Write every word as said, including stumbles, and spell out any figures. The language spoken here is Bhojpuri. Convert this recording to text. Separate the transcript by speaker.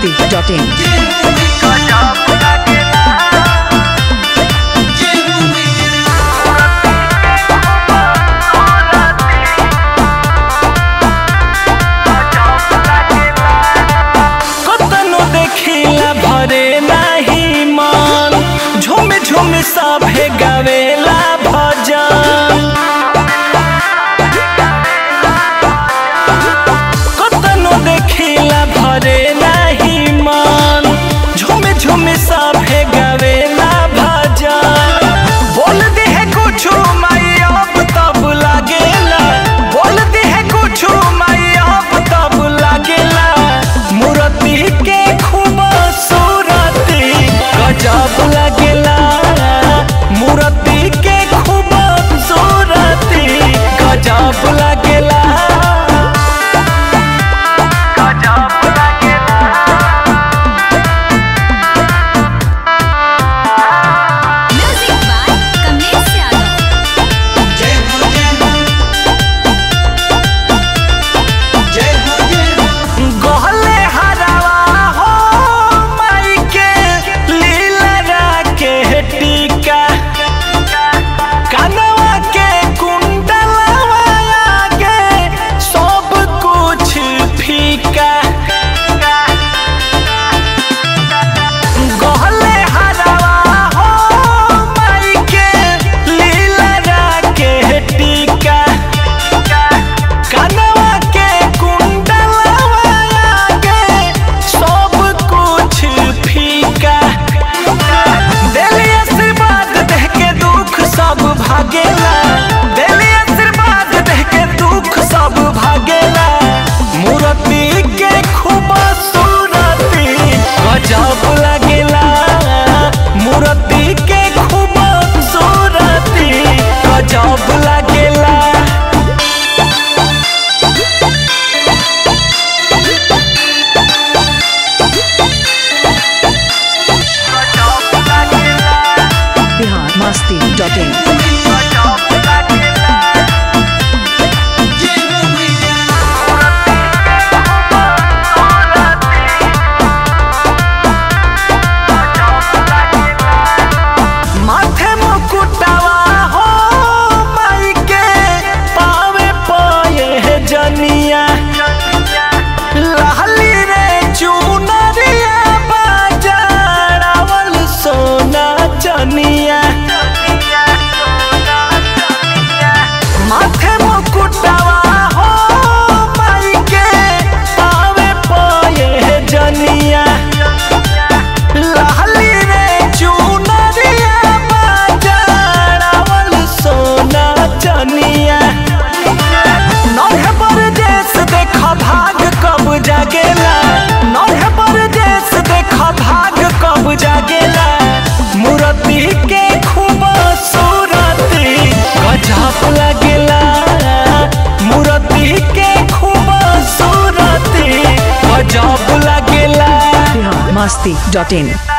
Speaker 1: masti dot in.
Speaker 2: सभे गावेला भजन कतनो देखिला भरे नाही मन झुम झुम सभे गावेला भजन बोल दे है कुछ माई अब तब लागेला बोल दे है कुछ माई अब तब लागेला मूर्ति के खूबसूरती गजब लागेला मूर्ति के खूबसूरती गजब लागेला गजब लागेला
Speaker 3: म्यूजिक बाय कमलेश यादव।
Speaker 4: जय हो जय हो जय हो जय हो
Speaker 2: गहले हरावा हो माई के लीला के टीका कनवा के कुंडलवा आगे सब कुछ फीका गहले हरावा हो माई के लीला के टीका कनवा के कुंडलवा आगे सब कुछ फीका दिली आशीर्वाद देह के दुख सब भागेला दिली आशीर्वाद देह के दुख सब भागेला मूर्ति के खूबसूरती गजब लागेला मूर्ति के खूबसूरती गजब लागेला
Speaker 1: Bihar masti dot in.
Speaker 4: जय हो मैया
Speaker 2: माथे मुकुटवा हो माई के पावे पाए जनिया लहली रे चुनरिया बाजारावल सोना चनिया माथे मुकुटवा हो माई के पावे पाए जनिया लहली रे चुनरिया बाजारावल सोना चनिया नौहे परदेस देख भाग कब जागेला नौहे परदेस देख भाग कब जागेला मूर्ति के खूबसूरती गजब लागेला मूर्ति के खूबसूरती गजब लागेला
Speaker 1: Bihar masti dot in.